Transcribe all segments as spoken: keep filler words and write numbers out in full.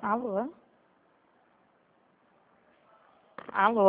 Alô? Alô?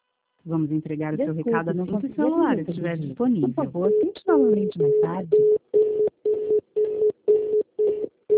Vamos entregar o seu Desculpe, recado não assim que o consegui celular atender seu estiver pedido. disponível. Por favor, tente novamente mais tarde.